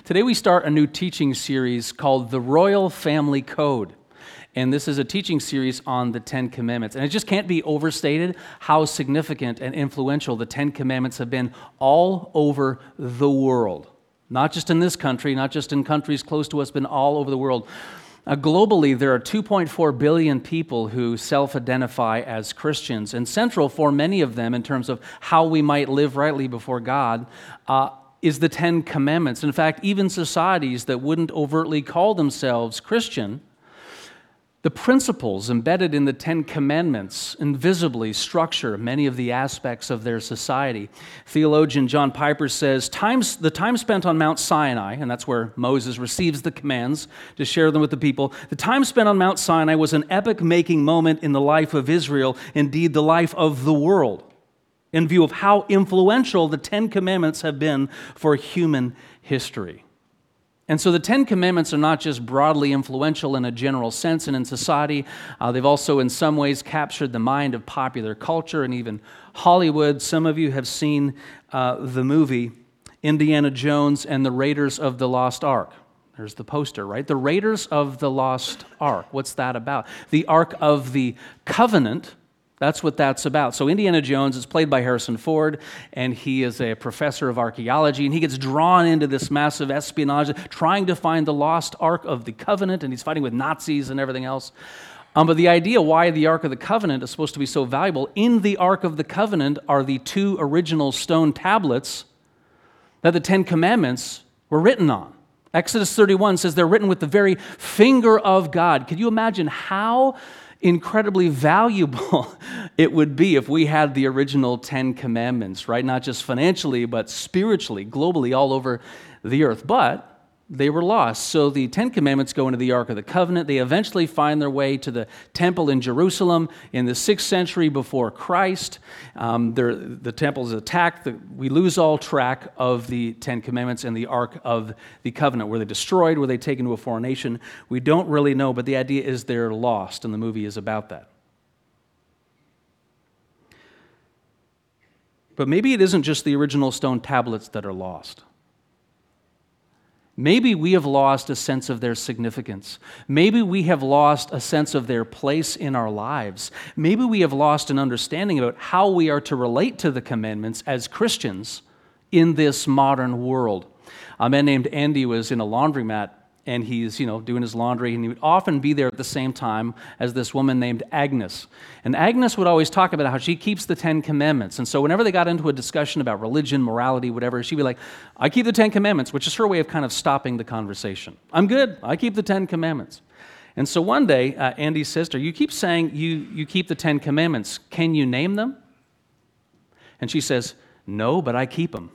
Today we start a new teaching series called The Royal Family Code. And this is a teaching series on the Ten Commandments. And it just can't be overstated how significant and influential the Ten Commandments have been all over the world. Not just in this country, not just in countries close to us, but all over the world. Globally, there are 2.4 billion people who self-identify as Christians. And central for many of them in terms of how we might live rightly before God is the Ten Commandments. In fact, even societies that wouldn't overtly call themselves Christian, the principles embedded in the Ten Commandments invisibly structure many of the aspects of their society. Theologian John Piper says, the time spent on Mount Sinai, and that's where Moses receives the commands to share them with the people, the time spent on Mount Sinai was an epoch-making moment in the life of Israel, indeed the life of the world, in view of how influential the Ten Commandments have been for human history. And so the Ten Commandments are not just broadly influential in a general sense and in society. They've also in some ways captured the mind of popular culture and even Hollywood. Some of you have seen the movie Indiana Jones and the Raiders of the Lost Ark. There's the poster, right? The Raiders of the Lost Ark. What's that about? The Ark of the Covenant. That's what that's about. So Indiana Jones is played by Harrison Ford, and he is a professor of archaeology, and he gets drawn into this massive espionage, trying to find the lost Ark of the Covenant, and he's fighting with Nazis and everything else. But the idea why the Ark of the Covenant is supposed to be so valuable, in the Ark of the Covenant are the two original stone tablets that the Ten Commandments were written on. Exodus 31 says they're written with the very finger of God. Can you imagine how incredibly valuable it would be if we had the original Ten Commandments, right? Not just financially, but spiritually, globally, all over the earth. But they were lost. So the Ten Commandments go into the Ark of the Covenant. They eventually find their way to the temple in Jerusalem in the 6th century before Christ. The temple is attacked. We lose all track of the Ten Commandments and the Ark of the Covenant. Were they destroyed? Were they taken to a foreign nation? We don't really know, but the idea is they're lost, and the movie is about that. But maybe it isn't just the original stone tablets that are lost. Maybe we have lost a sense of their significance. Maybe we have lost a sense of their place in our lives. Maybe we have lost an understanding about how we are to relate to the commandments as Christians in this modern world. A man named Andy was in a laundromat, and he's, doing his laundry, and he would often be there at the same time as this woman named Agnes. And Agnes would always talk about how she keeps the Ten Commandments. And so whenever they got into a discussion about religion, morality, whatever, she'd be like, I keep the Ten Commandments, which is her way of kind of stopping the conversation. I'm good. I keep the Ten Commandments. And so one day, Andy says to her, you keep saying you keep the Ten Commandments. Can you name them? And she says, no, but I keep them.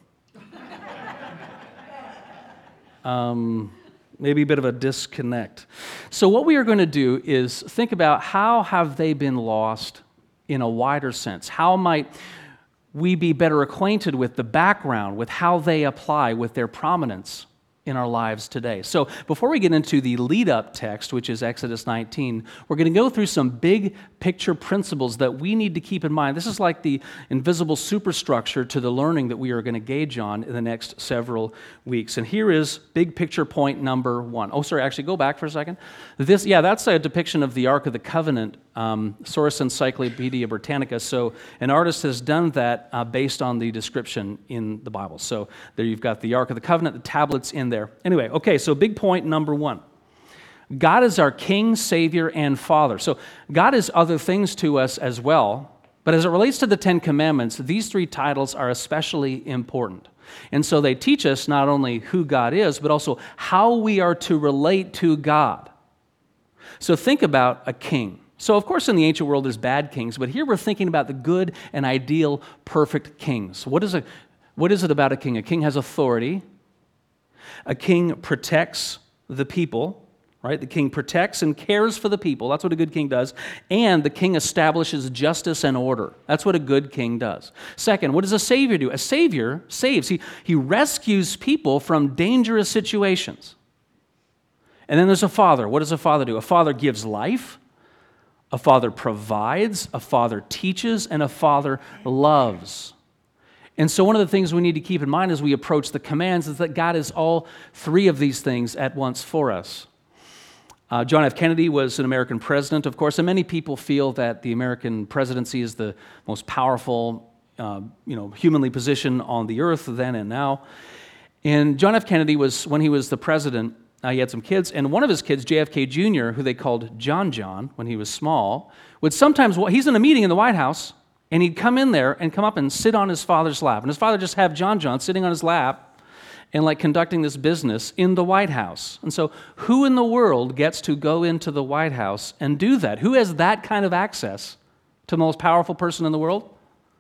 Maybe a bit of a disconnect. So what we are going to do is think about how have they been lost in a wider sense? How might we be better acquainted with the background, with how they apply, with their prominence in our lives today? So before we get into the lead-up text, which is Exodus 19, we're going to go through some big picture principles that we need to keep in mind. This is like the invisible superstructure to the learning that we are going to gauge on in the next several weeks. And here is big picture point number 1. Oh, sorry, actually, go back for a second. That's a depiction of the Ark of the Covenant, Source Encyclopedia Britannica. So an artist has done that based on the description in the Bible. So there you've got the Ark of the Covenant, the tablets in there. Anyway, okay, so big point number 1. God is our King, Savior, and Father. So God is other things to us as well, but as it relates to the Ten Commandments, these 3 titles are especially important. And so they teach us not only who God is, but also how we are to relate to God. So think about a king. So of course in the ancient world there's bad kings, but here we're thinking about the good and ideal, perfect kings. What is it about a king? A king has authority. A king protects the people, right? The king protects and cares for the people. That's what a good king does. And the king establishes justice and order. That's what a good king does. Second, what does a savior do? A savior saves. He rescues people from dangerous situations. And then there's a father. What does a father do? A father gives life. A father provides. A father teaches. And a father loves. And so one of the things we need to keep in mind as we approach the commands is that God is all three of these things at once for us. John F. Kennedy was an American president, of course, and many people feel that the American presidency is the most powerful, humanly positioned on the earth then and now. And John F. Kennedy when he was the president, he had some kids, and one of his kids, JFK Jr., who they called John when he was small, would sometimes, he's in a meeting in the White House, and he'd come in there and come up and sit on his father's lap. And his father just have John sitting on his lap and like conducting this business in the White House. And so who in the world gets to go into the White House and do that? Who has that kind of access to the most powerful person in the world?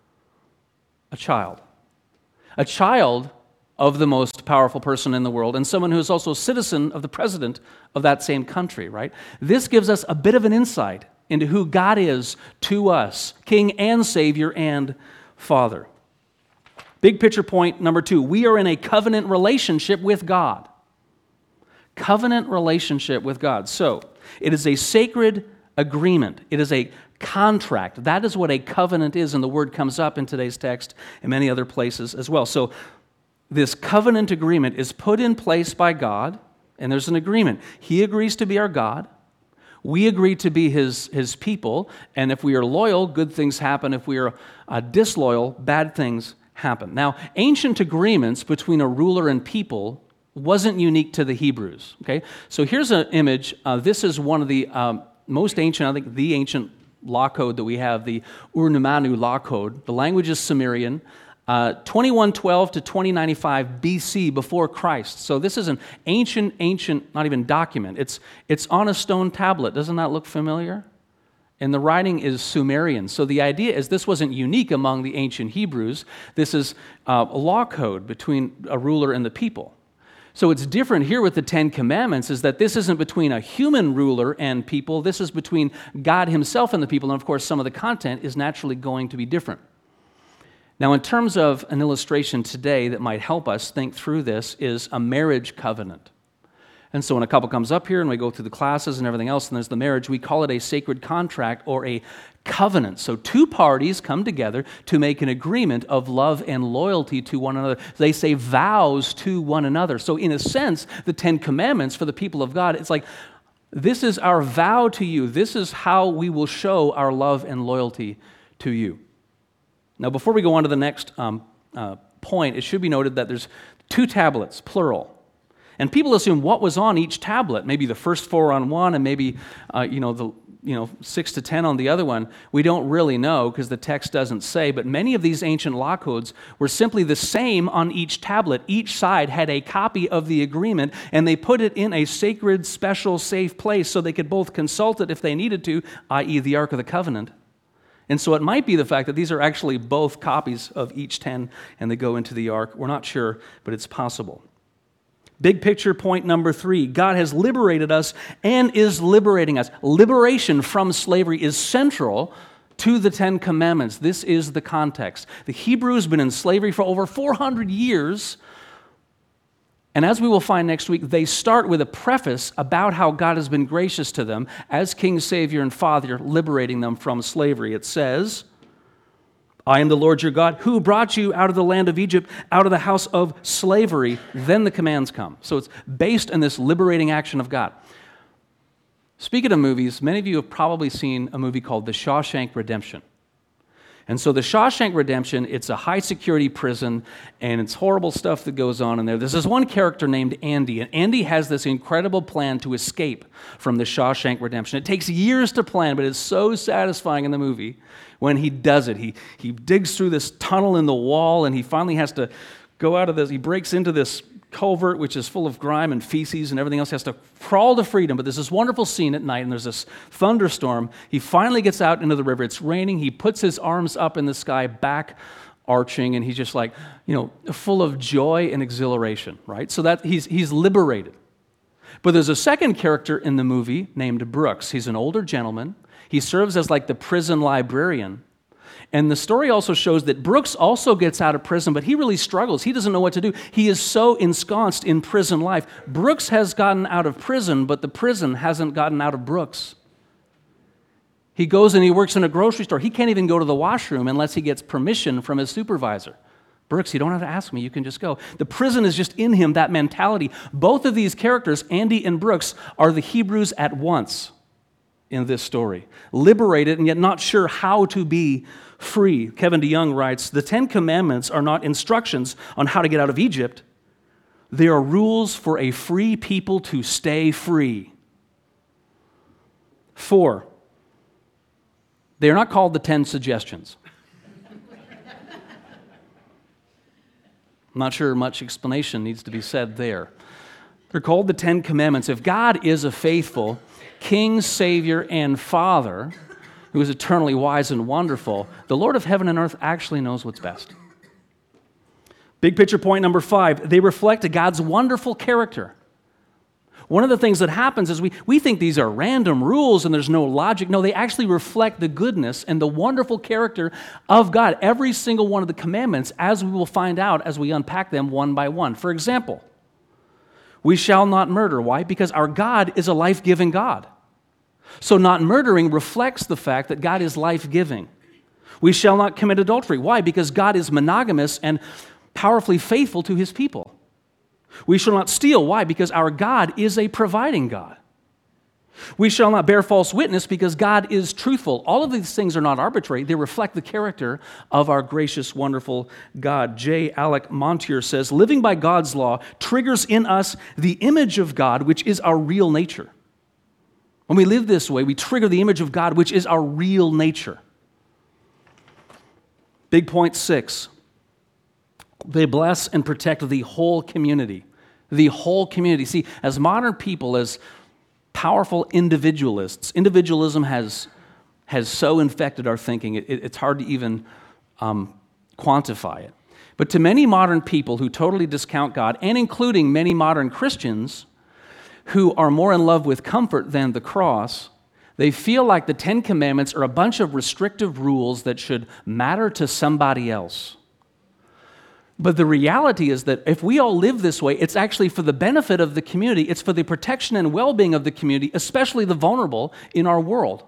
A child. A child of the most powerful person in the world, and someone who is also a citizen of the president of that same country, right? This gives us a bit of an insight into who God is to us, King and Savior and Father. Big picture point number 2, we are in a covenant relationship with God. Covenant relationship with God. So, it is a sacred agreement. It is a contract. That is what a covenant is, and the word comes up in today's text and many other places as well. So, this covenant agreement is put in place by God, and there's an agreement. He agrees to be our God. We agree to be His people, and if we are loyal, good things happen. If we are disloyal, bad things happen. Now, ancient agreements between a ruler and people wasn't unique to the Hebrews. Okay, so here's an image. This is one of the most ancient, I think, the ancient law code that we have, the Ur-Numanu law code. The language is Sumerian. 2112 to 2095 BC, before Christ. So this is an ancient, not even document. It's on a stone tablet. Doesn't that look familiar? And the writing is Sumerian. So the idea is this wasn't unique among the ancient Hebrews. This is a law code between a ruler and the people. So it's different here with the Ten Commandments, is that this isn't between a human ruler and people. This is between God Himself and the people. And of course, some of the content is naturally going to be different. Now, in terms of an illustration today that might help us think through this is a marriage covenant. And so when a couple comes up here and we go through the classes and everything else, and there's the marriage, we call it a sacred contract or a covenant. So two parties come together to make an agreement of love and loyalty to one another. They say vows to one another. So in a sense, the Ten Commandments for the people of God, it's like, this is our vow to you. This is how we will show our love and loyalty to you. Now, before we go on to the next point, it should be noted that there's 2 tablets, plural. And people assume what was on each tablet, maybe the first 4 on one and maybe 6 to 10 on the other one. We don't really know because the text doesn't say, but many of these ancient law codes were simply the same on each tablet. Each side had a copy of the agreement, and they put it in a sacred, special, safe place so they could both consult it if they needed to, i.e. the Ark of the Covenant. And so it might be the fact that these are actually both copies of each 10 and they go into the ark. We're not sure, but it's possible. Big picture point number 3, God has liberated us and is liberating us. Liberation from slavery is central to the Ten Commandments. This is the context. The Hebrews have been in slavery for over 400 years. And as we will find next week, they start with a preface about how God has been gracious to them as King, Savior, and Father, liberating them from slavery. It says, I am the Lord your God, who brought you out of the land of Egypt, out of the house of slavery. Then the commands come. So it's based on this liberating action of God. Speaking of movies, many of you have probably seen a movie called The Shawshank Redemption. And so the Shawshank Redemption, it's a high-security prison, and it's horrible stuff that goes on in there. There's this one character named Andy, and Andy has this incredible plan to escape from the Shawshank Redemption. It takes years to plan, but it's so satisfying in the movie when he does it. He digs through this tunnel in the wall, and he finally has to go out of this. He breaks into this culvert, which is full of grime and feces and everything else. He has to crawl to freedom. But there's this wonderful scene at night, and there's this thunderstorm. He finally gets out into the river. It's raining. He puts his arms up in the sky, back arching, and he's just like, full of joy and exhilaration, right? So that he's liberated. But there's a second character in the movie named Brooks. He's an older gentleman. He serves as like the prison librarian. And the story also shows that Brooks also gets out of prison, but he really struggles. He doesn't know what to do. He is so ensconced in prison life. Brooks has gotten out of prison, but the prison hasn't gotten out of Brooks. He goes and he works in a grocery store. He can't even go to the washroom unless he gets permission from his supervisor. Brooks, you don't have to ask me. You can just go. The prison is just in him, that mentality. Both of these characters, Andy and Brooks, are the Hebrews at once in this story. Liberated and yet not sure how to be free. Kevin DeYoung writes, the Ten Commandments are not instructions on how to get out of Egypt. They are rules for a free people to stay free. 4, they are not called the 10 suggestions. I'm not sure much explanation needs to be said there. They're called the 10 Commandments. If God is a faithful King, Savior, and Father, who is eternally wise and wonderful, the Lord of heaven and earth actually knows what's best. Big picture point number 5, they reflect God's wonderful character. One of the things that happens is we think these are random rules and there's no logic. No, they actually reflect the goodness and the wonderful character of God. Every single one of the commandments, as we will find out as we unpack them one by one. For example, we shall not murder. Why? Because our God is a life-giving God. So not murdering reflects the fact that God is life-giving. We shall not commit adultery. Why? Because God is monogamous and powerfully faithful to his people. We shall not steal. Why? Because our God is a providing God. We shall not bear false witness because God is truthful. All of these things are not arbitrary. They reflect the character of our gracious, wonderful God. J. Alec Montier says, living by God's law triggers in us the image of God, which is our real nature. When we live this way, we trigger the image of God, which is our real nature. Big point 6. They bless and protect the whole community. The whole community. See, as modern people, as powerful individualists, individualism has so infected our thinking, it's hard to even quantify it. But to many modern people who totally discount God, and including many modern Christians who are more in love with comfort than the cross, they feel like the 10 Commandments are a bunch of restrictive rules that should matter to somebody else. But the reality is that if we all live this way, it's actually for the benefit of the community. It's for the protection and well-being of the community, especially the vulnerable in our world.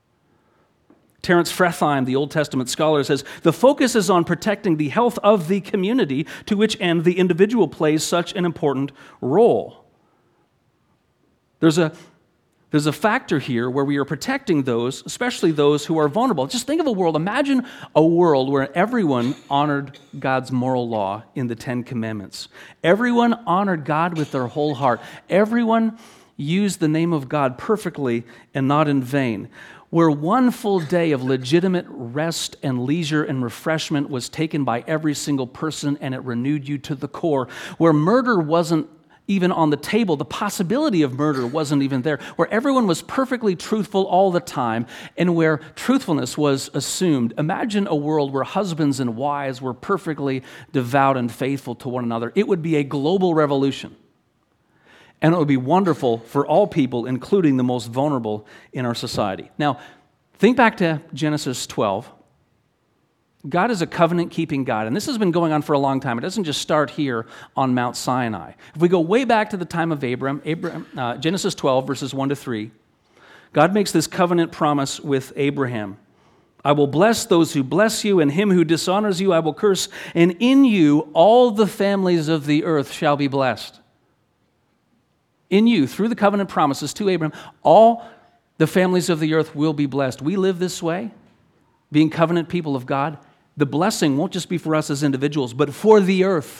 Terence Fretheim, the Old Testament scholar, says, the focus is on protecting the health of the community, to which end the individual plays such an important role. There's a factor here where we are protecting those, especially those who are vulnerable. Just think of a world. Imagine a world where everyone honored God's moral law in the 10 Commandments. Everyone honored God with their whole heart. Everyone used the name of God perfectly and not in vain. Where one full day of legitimate rest and leisure and refreshment was taken by every single person and it renewed you to the core. Where murder wasn't even on the table, the possibility of murder wasn't even there, where everyone was perfectly truthful all the time, and where truthfulness was assumed. Imagine a world where husbands and wives were perfectly devout and faithful to one another. It would be a global revolution, and it would be wonderful for all people, including the most vulnerable in our society. Now, think back to Genesis 12. God is a covenant-keeping God, and this has been going on for a long time. It doesn't just start here on Mount Sinai. If we go way back to the time of Abraham, Genesis 12, verses 1 to 3, God makes this covenant promise with Abraham. I will bless those who bless you, and him who dishonors you I will curse, and in you all the families of the earth shall be blessed. In you, through the covenant promises to Abraham, all the families of the earth will be blessed. We live this way, being covenant people of God. The blessing won't just be for us as individuals, but for the earth.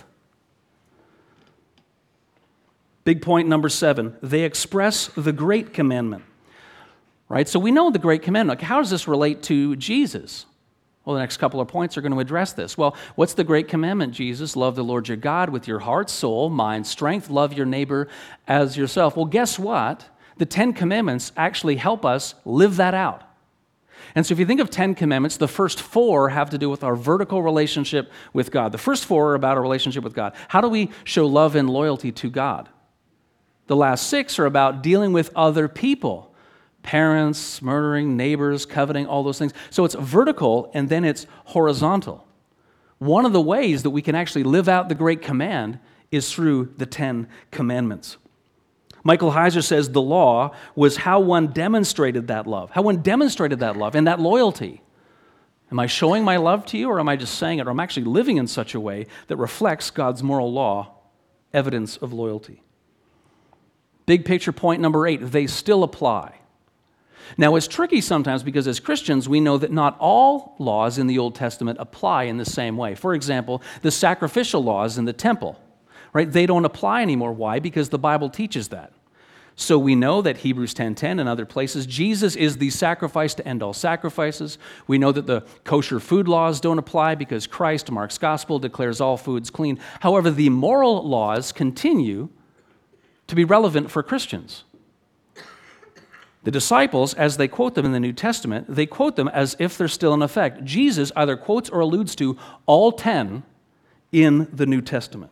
Big point number 7, they express the great commandment. Right? So we know the great commandment. How does this relate to Jesus? Well, the next couple of points are going to address this. Well, what's the great commandment, Jesus? Love the Lord your God with your heart, soul, mind, strength. Love your neighbor as yourself. Well, guess what? The 10 Commandments actually help us live that out. And so if you think of 10 Commandments, the first 4 have to do with our vertical relationship with God. The first 4 are about our relationship with God. How do we show love and loyalty to God? The last 6 are about dealing with other people. Parents, murdering, neighbors, coveting, all those things. So it's vertical and then it's horizontal. One of the ways that we can actually live out the great command is through the 10 Commandments. Michael Heiser says the law was how one demonstrated that love and that loyalty. Am I showing my love to you, or am I just saying it, or am I actually living in such a way that reflects God's moral law, evidence of loyalty? Big picture point number 8, they still apply. Now, it's tricky sometimes because as Christians, we know that not all laws in the Old Testament apply in the same way. For example, the sacrificial laws in the temple, right? They don't apply anymore. Why? Because the Bible teaches that. So we know that Hebrews 10:10 and other places, Jesus is the sacrifice to end all sacrifices. We know that the kosher food laws don't apply because Christ, Mark's gospel, declares all foods clean. However, the moral laws continue to be relevant for Christians. The disciples, as they quote them in the New Testament, they quote them as if they're still in effect. Jesus either quotes or alludes to all 10 in the New Testament.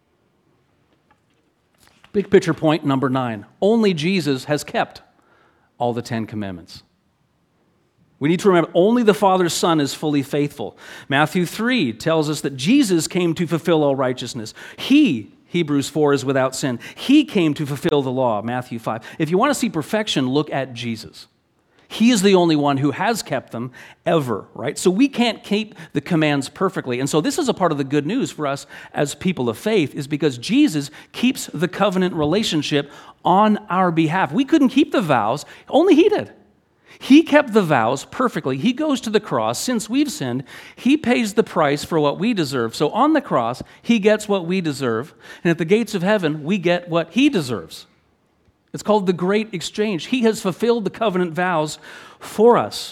Big picture point number 9. Only Jesus has kept all the 10 commandments. We need to remember only the Father's Son is fully faithful. Matthew 3 tells us that Jesus came to fulfill all righteousness. He, Hebrews 4, is without sin. He came to fulfill the law, Matthew 5. If you want to see perfection, look at Jesus. He is the only one who has kept them ever, right? So we can't keep the commands perfectly. And so this is a part of the good news for us as people of faith, is because Jesus keeps the covenant relationship on our behalf. We couldn't keep the vows, only He did. He kept the vows perfectly. He goes to the cross. Since we've sinned, He pays the price for what we deserve. So on the cross, He gets what we deserve. And at the gates of heaven, we get what He deserves. It's called the Great Exchange. He has fulfilled the covenant vows for us.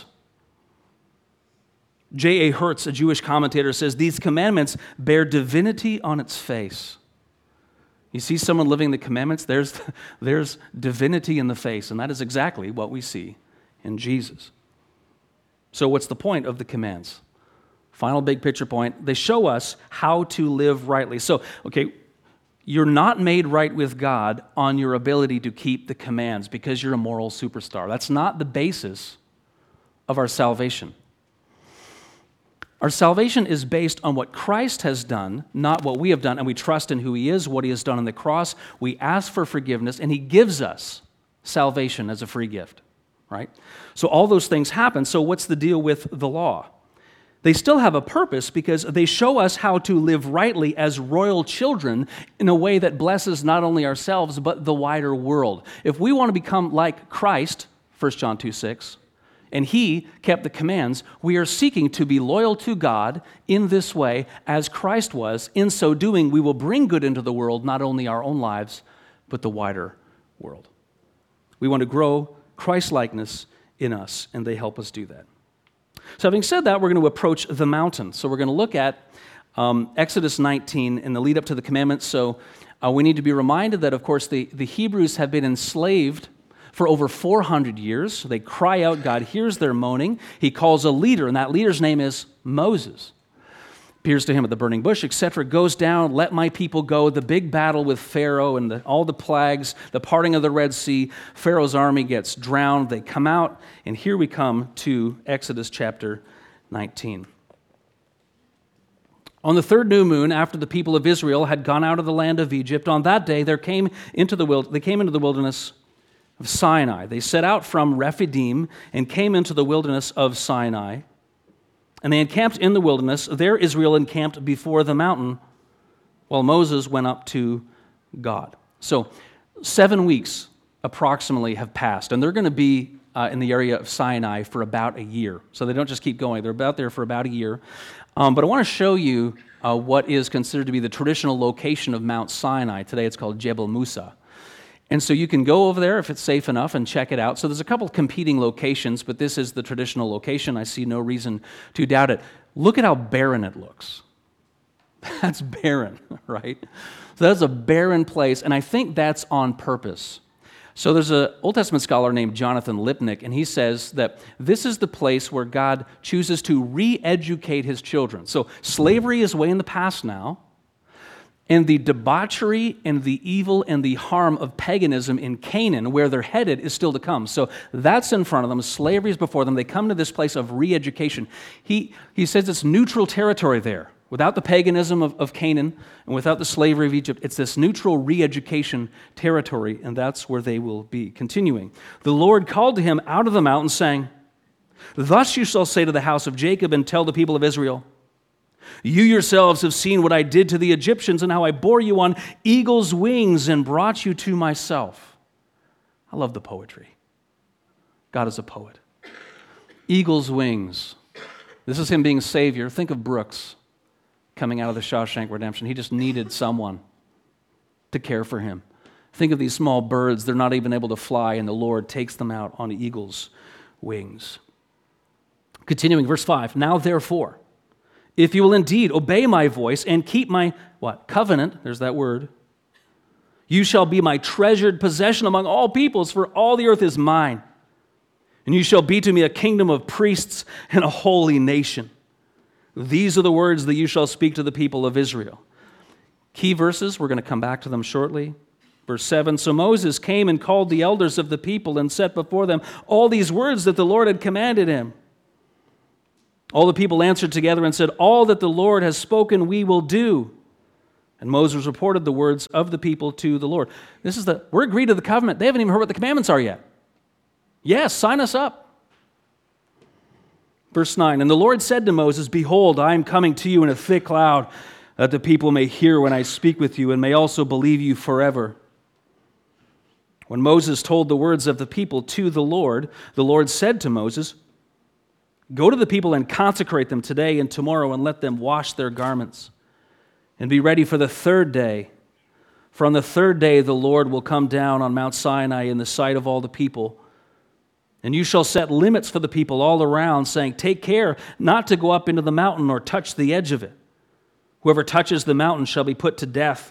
J.A. Hertz, a Jewish commentator, says, these commandments bear divinity on its face. You see someone living the commandments, there's divinity in the face, and that is exactly what we see in Jesus. So what's the point of the commands? Final big picture point, they show us how to live rightly. So, okay, you're not made right with God on your ability to keep the commands because you're a moral superstar. That's not the basis of our salvation. Our salvation is based on what Christ has done, not what we have done, and we trust in who He is, what He has done on the cross. We ask for forgiveness, and He gives us salvation as a free gift, right? So all those things happen. So what's the deal with the law? They still have a purpose because they show us how to live rightly as royal children in a way that blesses not only ourselves but the wider world. If we want to become like Christ, 1 John 2:6, and He kept the commands, we are seeking to be loyal to God in this way as Christ was. In so doing, we will bring good into the world, not only our own lives, but the wider world. We want to grow Christ-likeness in us, and they help us do that. So having said that, we're going to approach the mountain. So we're going to look at Exodus 19 and the lead up to the commandments. So we need to be reminded that, of course, the Hebrews have been enslaved for over 400 years. They cry out, God hears their moaning. He calls a leader, and that leader's name is Moses. Appears to him at the burning bush, etc., goes down, let my people go. The big battle with Pharaoh and all the plagues, the parting of the Red Sea. Pharaoh's army gets drowned. They come out, and here we come to Exodus chapter 19. On the third new moon, after the people of Israel had gone out of the land of Egypt, on that day they came into the wilderness of Sinai. They set out from Rephidim and came into the wilderness of Sinai. And they encamped in the wilderness. There Israel encamped before the mountain while Moses went up to God. So 7 weeks approximately have passed, and they're going to be in the area of Sinai for about a year. So they don't just keep going. They're about there for about a year. But I want to show you what is considered to be the traditional location of Mount Sinai. Today it's called Jebel Musa. And so you can go over there if it's safe enough and check it out. So there's a couple of competing locations, but this is the traditional location. I see no reason to doubt it. Look at how barren it looks. That's barren, right? So that's a barren place, and I think that's on purpose. So there's an Old Testament scholar named Jonathan Lipnick, and he says that this is the place where God chooses to re-educate His children. So slavery is way in the past now. And the debauchery and the evil and the harm of paganism in Canaan, where they're headed, is still to come. So that's in front of them. Slavery is before them. They come to this place of re-education. He says it's neutral territory there. Without the paganism of Canaan and without the slavery of Egypt, it's this neutral re-education territory, and that's where they will be. Continuing, the Lord called to him out of the mountain, saying, Thus you shall say to the house of Jacob and tell the people of Israel, you yourselves have seen what I did to the Egyptians and how I bore you on eagle's wings and brought you to myself. I love the poetry. God is a poet. Eagle's wings. This is him being Savior. Think of Brooks coming out of the Shawshank Redemption. He just needed someone to care for him. Think of these small birds. They're not even able to fly, and the Lord takes them out on eagle's wings. Continuing, verse 5. Now therefore, if you will indeed obey my voice and keep my, what? Covenant, there's that word. You shall be my treasured possession among all peoples, for all the earth is mine. And you shall be to me a kingdom of priests and a holy nation. These are the words that you shall speak to the people of Israel. Key verses, we're going to come back to them shortly. Verse 7, so Moses came and called the elders of the people and set before them all these words that the Lord had commanded him. All the people answered together and said, all that the Lord has spoken we will do. And Moses reported the words of the people to the Lord. We're agreed to the covenant. They haven't even heard what the commandments are yet. Yes, sign us up. Verse 9, and the Lord said to Moses, behold, I am coming to you in a thick cloud, that the people may hear when I speak with you and may also believe you forever. When Moses told the words of the people to the Lord said to Moses, go to the people and consecrate them today and tomorrow and let them wash their garments and be ready for the third day. For on the third day the Lord will come down on Mount Sinai in the sight of all the people. And you shall set limits for the people all around, saying, take care not to go up into the mountain or touch the edge of it. Whoever touches the mountain shall be put to death.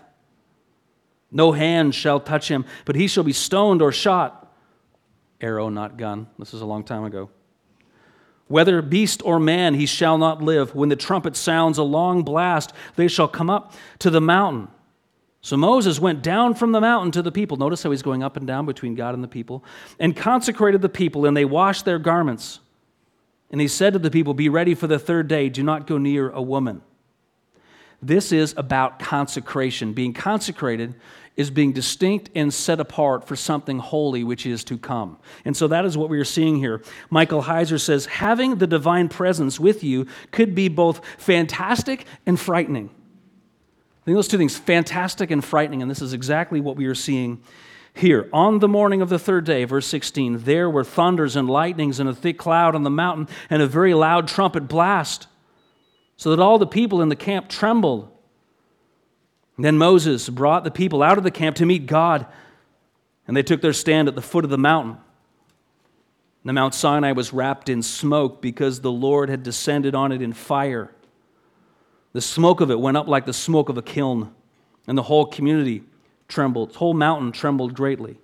No hand shall touch him, but he shall be stoned or shot. Arrow, not gun. This is a long time ago. Whether beast or man, he shall not live. When the trumpet sounds a long blast, they shall come up to the mountain. So Moses went down from the mountain to the people. Notice how he's going up and down between God and the people. And consecrated the people, and they washed their garments. And he said to the people, be ready for the third day. Do not go near a woman. This is about consecration. Being consecrated is being distinct and set apart for something holy which is to come. And so that is what we are seeing here. Michael Heiser says, having the divine presence with you could be both fantastic and frightening. I think those two things, fantastic and frightening, and this is exactly what we are seeing here. On the morning of the third day, verse 16, there were thunders and lightnings and a thick cloud on the mountain and a very loud trumpet blast, so that all the people in the camp trembled. Then Moses brought the people out of the camp to meet God, and they took their stand at the foot of the mountain. The Mount Sinai was wrapped in smoke because the Lord had descended on it in fire. The smoke of it went up like the smoke of a kiln, and the whole community trembled. The whole mountain trembled greatly.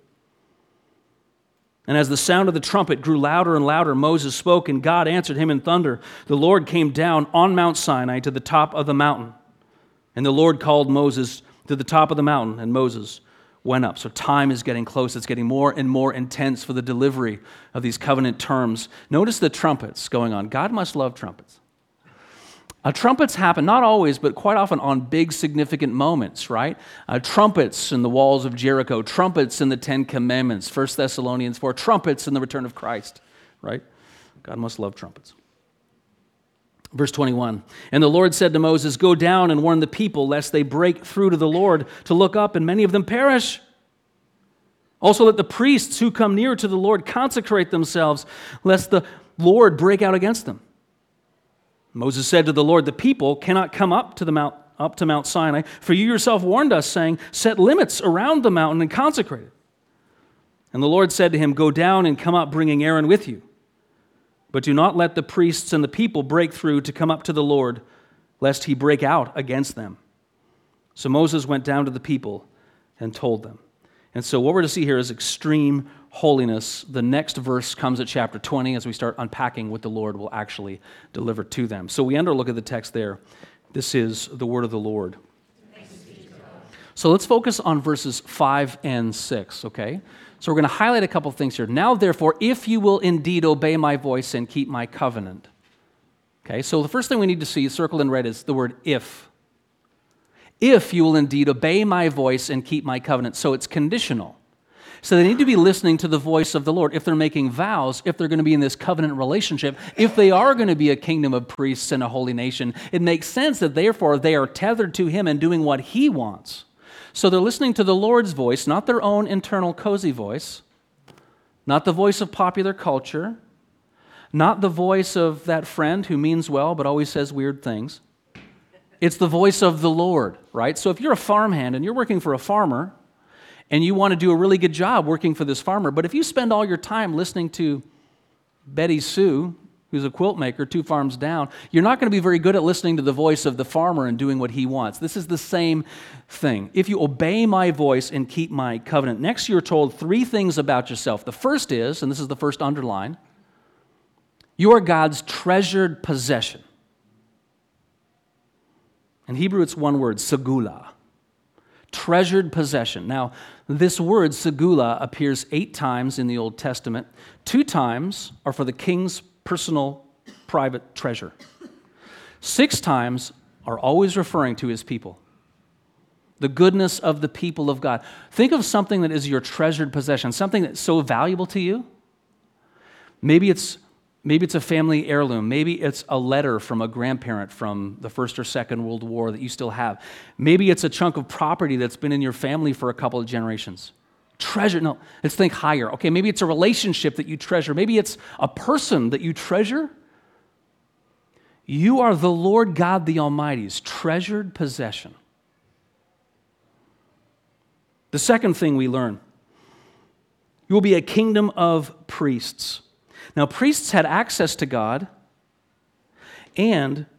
And as the sound of the trumpet grew louder and louder, Moses spoke, and God answered him in thunder. The Lord came down on Mount Sinai to the top of the mountain. And the Lord called Moses to the top of the mountain, and Moses went up. So time is getting close. It's getting more and more intense for the delivery of these covenant terms. Notice the trumpets going on. God must love trumpets. Trumpets happen, not always, but quite often on big, significant moments, right? Trumpets in the walls of Jericho, trumpets in the Ten Commandments, 1 Thessalonians 4, trumpets in the return of Christ, right? God must love trumpets. Verse 21, and the Lord said to Moses, go down and warn the people, lest they break through to the Lord to look up, and many of them perish. Also let the priests who come near to the Lord consecrate themselves, lest the Lord break out against them. Moses said to the Lord, the people cannot come up to Mount Sinai, for you yourself warned us, saying, set limits around the mountain and consecrate it. And the Lord said to him, go down and come up, bringing Aaron with you. But do not let the priests and the people break through to come up to the Lord, lest he break out against them. So Moses went down to the people and told them. And so what we're to see here is extreme holiness. The next verse comes at chapter 20 as we start unpacking what the Lord will actually deliver to them. So we end our look at the text there. This is the word of the Lord. So let's focus on verses 5 and 6, okay? So we're going to highlight a couple things here. Now, therefore, if you will indeed obey my voice and keep my covenant. Okay, so the first thing we need to see, circled in red, is the word if. If you will indeed obey my voice and keep my covenant. So it's conditional. So they need to be listening to the voice of the Lord. If they're making vows, if they're going to be in this covenant relationship, if they are going to be a kingdom of priests and a holy nation, it makes sense that therefore they are tethered to Him and doing what He wants. So they're listening to the Lord's voice, not their own internal cozy voice, not the voice of popular culture, not the voice of that friend who means well but always says weird things. It's the voice of the Lord, right? So if you're a farmhand and you're working for a farmer and you want to do a really good job working for this farmer, but if you spend all your time listening to Betty Sue, who's a quilt maker 2 farms down, you're not going to be very good at listening to the voice of the farmer and doing what he wants. This is the same thing. If you obey my voice and keep my covenant. Next, you're told 3 things about yourself. The first is, and this is the first underline, you are God's treasured possession. In Hebrew, it's one word, segula. Treasured possession. Now, this word, segula, appears 8 times in the Old Testament. 2 times are for the king's personal, private treasure. 6 times are always referring to his people. The goodness of the people of God. Think of something that is your treasured possession, something that's so valuable to you. Maybe it's a family heirloom. Maybe it's a letter from a grandparent from the First or Second World War that you still have. Maybe it's a chunk of property that's been in your family for a couple of generations. Treasure, no, let's think higher. Okay, maybe it's a relationship that you treasure. Maybe it's a person that you treasure. You are the Lord God the Almighty's treasured possession. The second thing we learn, you will be a kingdom of priests. Now, priests had access to God, and